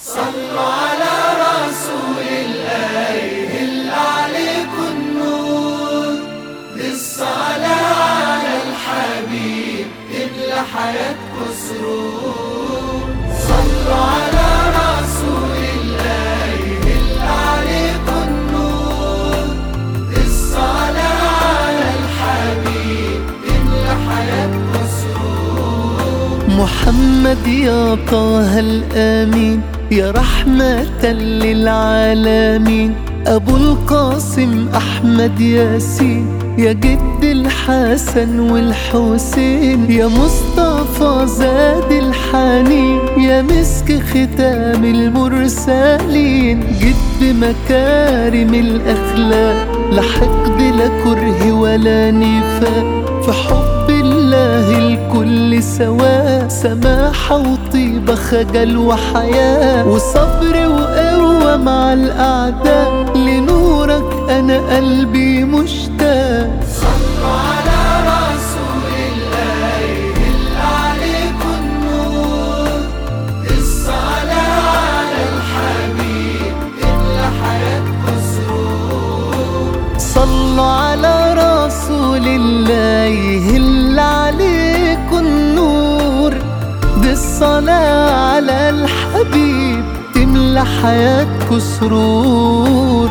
صلوا على رسول الله يهل عليكم النور، بالصلاة على الحبيب تملى حياتكم سرور. صلوا على رسول الله يهل عليكم النور، بالصلاة على الحبيب تملى حياتكم سرور. محمد يا طه الآمين يا رحمة للعالمين، أبو القاسم أحمد ياسين يا جد الحسن والحسين، يا مصطفى زاد الحنين يا مسك ختام المرسلين، جد مكارم الأخلاق لا حقد لا كره ولا نفاق، في حب الله الكل سواء، سماحة وطيبة خجل وحياة، وصبر وقوة مع الأعداء، لنورك أنا قلبي مشتاق. صلوا على رسول الله يهل عليكم النور، بالصلاة على الحبيب تملى حياتكم سرور. صلوا على رسول الله يهل عليكم النور، بالصلاة على الحبيب تملى حياتكم سرور.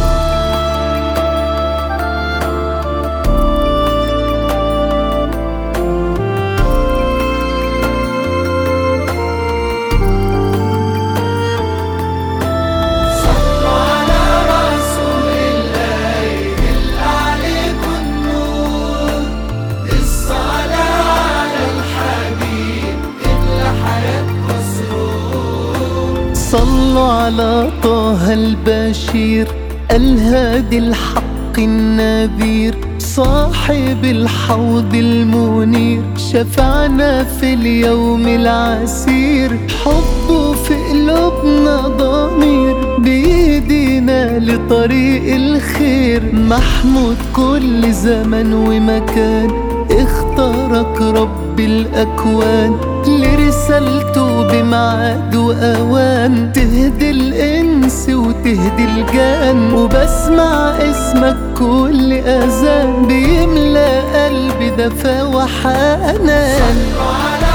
صلوا على طه البشير الهادي الحق النذير، صاحب الحوض المنير، شفعنا في اليوم العسير، حبه في قلوبنا ضمير، بيدينا لطريق الخير، محمود كل زمن ومكان، اختارك رب الأكوان لرسالته بميعاد وأوان، تهدي الإنس وتهدي الجان، وبسمع اسمك كل أذان، بيملى قلبي دفا وحنان.